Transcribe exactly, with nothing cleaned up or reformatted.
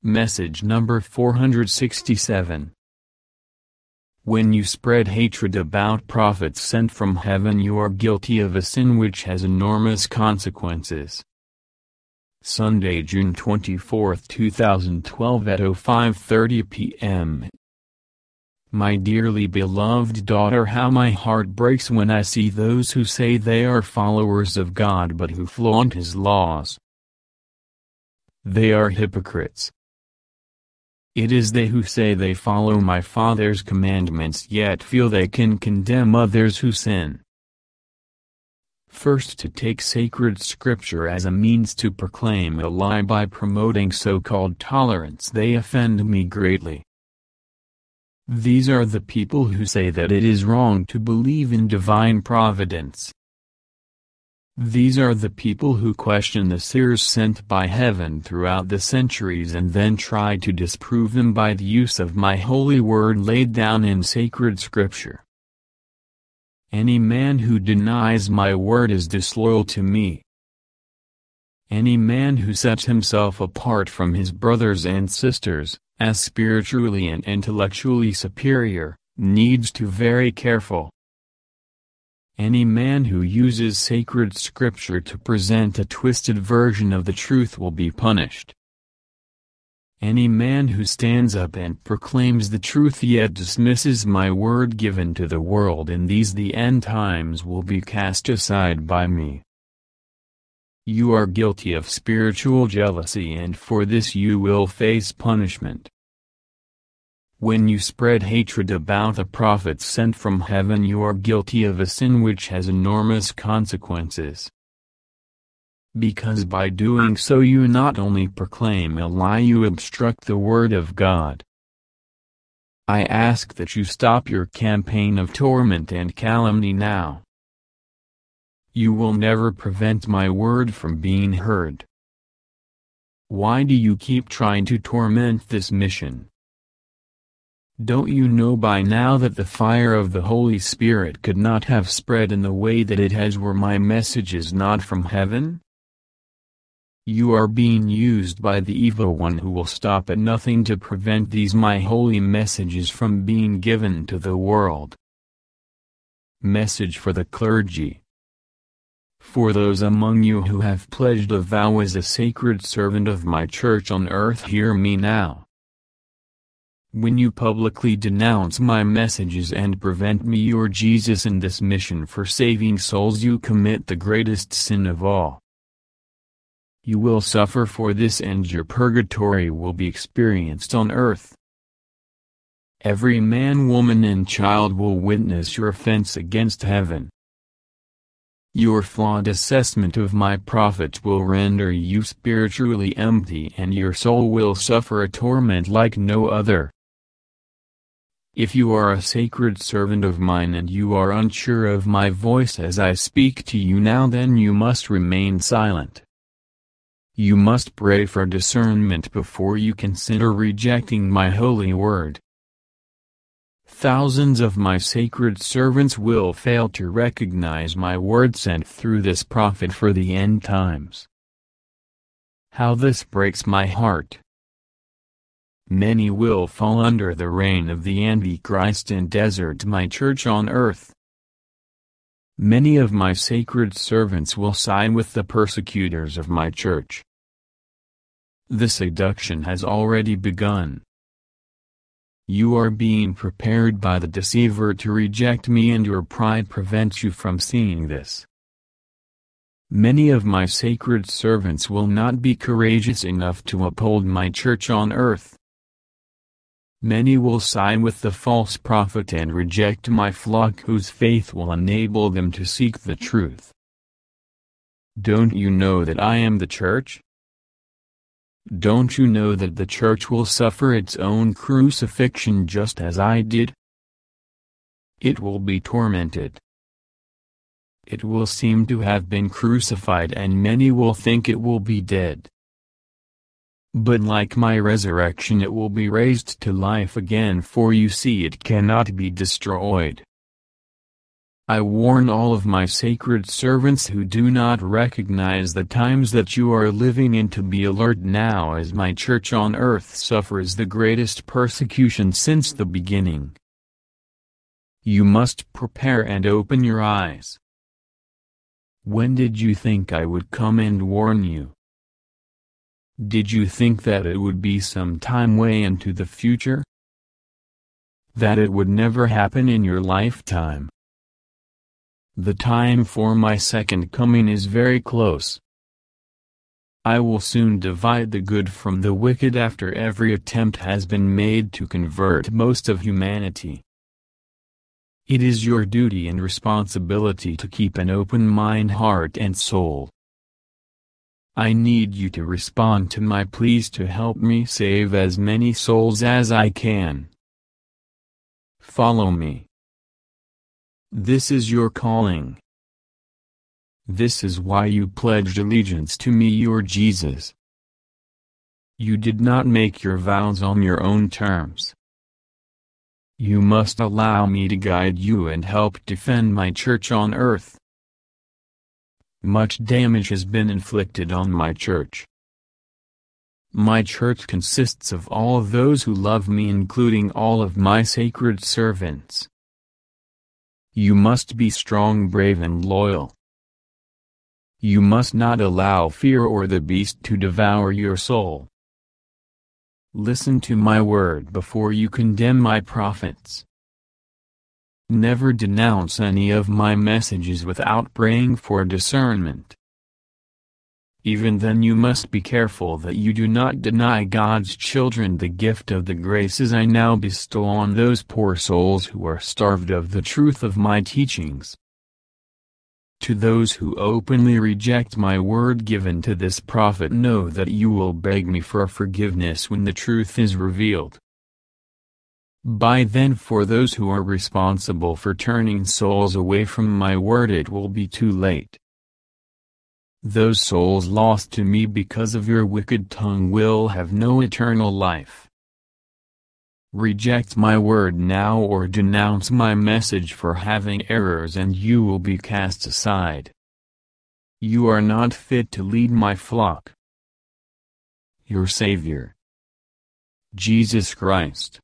Message number four hundred sixty-seven. When you spread hatred about prophets sent from heaven, you are guilty of a sin which has enormous consequences. Sunday, June twenty-fourth, two thousand twelve at oh five thirty p m My dearly beloved daughter, how my heart breaks when I see those who say they are followers of God but who flaunt His laws. They are hypocrites. It is they who say they follow my Father's commandments yet feel they can condemn others who sin. First, to take sacred scripture as a means to proclaim a lie by promoting so-called tolerance, they offend me greatly. These are the people who say that it is wrong to believe in divine providence. These are the people who question the seers sent by heaven throughout the centuries and then try to disprove them by the use of my holy word laid down in sacred scripture. Any man who denies my word is disloyal to me. Any man who sets himself apart from his brothers and sisters, as spiritually and intellectually superior, needs to be very careful. Any man who uses sacred scripture to present a twisted version of the truth will be punished. Any man who stands up and proclaims the truth yet dismisses my word given to the world in these the end times will be cast aside by me. You are guilty of spiritual jealousy, and for this you will face punishment. When you spread hatred about the prophets sent from heaven, you are guilty of a sin which has enormous consequences. Because by doing so you not only proclaim a lie, you obstruct the word of God. I ask that you stop your campaign of torment and calumny now. You will never prevent my word from being heard. Why do you keep trying to torment this mission? Don't you know by now that the fire of the Holy Spirit could not have spread in the way that it has were my message is not from heaven? You are being used by the evil one, who will stop at nothing to prevent these my holy messages from being given to the world. Message for the clergy. For those among you who have pledged a vow as a sacred servant of my church on earth, hear me now. When you publicly denounce my messages and prevent me, your Jesus, in this mission for saving souls, you commit the greatest sin of all. You will suffer for this, and your purgatory will be experienced on earth. Every man, woman and child will witness your offense against heaven. Your flawed assessment of my prophets will render you spiritually empty, and your soul will suffer a torment like no other. If you are a sacred servant of mine and you are unsure of my voice as I speak to you now, then you must remain silent. You must pray for discernment before you consider rejecting my holy word. Thousands of my sacred servants will fail to recognize my word sent through this prophet for the end times. How this breaks my heart! Many will fall under the reign of the Antichrist and desert my church on earth. Many of my sacred servants will side with the persecutors of my church. The seduction has already begun. You are being prepared by the deceiver to reject me, and your pride prevents you from seeing this. Many of my sacred servants will not be courageous enough to uphold my church on earth. Many will side with the false prophet and reject my flock, whose faith will enable them to seek the truth. Don't you know that I am the church? Don't you know that the church will suffer its own crucifixion just as I did? It will be tormented. It will seem to have been crucified, and many will think it will be dead. But like my resurrection, it will be raised to life again, for you see it cannot be destroyed. I warn all of my sacred servants who do not recognize the times that you are living in to be alert now, as my church on earth suffers the greatest persecution since the beginning. You must prepare and open your eyes. When did you think I would come and warn you? Did you think that it would be some time way into the future? That it would never happen in your lifetime? The time for my second coming is very close. I will soon divide the good from the wicked after every attempt has been made to convert most of humanity. It is your duty and responsibility to keep an open mind, heart and soul. I need you to respond to my pleas to help me save as many souls as I can. Follow me. This is your calling. This is why you pledged allegiance to me, your Jesus. You did not make your vows on your own terms. You must allow me to guide you and help defend my church on earth. Much damage has been inflicted on my church. My church consists of all of those who love me, including all of my sacred servants. You must be strong, brave and loyal. You must not allow fear or the beast to devour your soul. Listen to my word before you condemn my prophets. Never denounce any of my messages without praying for discernment. Even then you must be careful that you do not deny God's children the gift of the graces I now bestow on those poor souls who are starved of the truth of my teachings. To those who openly reject my word given to this prophet, know that you will beg me for forgiveness when the truth is revealed. By then, for those who are responsible for turning souls away from my word, it will be too late. Those souls lost to me because of your wicked tongue will have no eternal life. Reject my word now or denounce my message for having errors and you will be cast aside. You are not fit to lead my flock. Your Savior, Jesus Christ.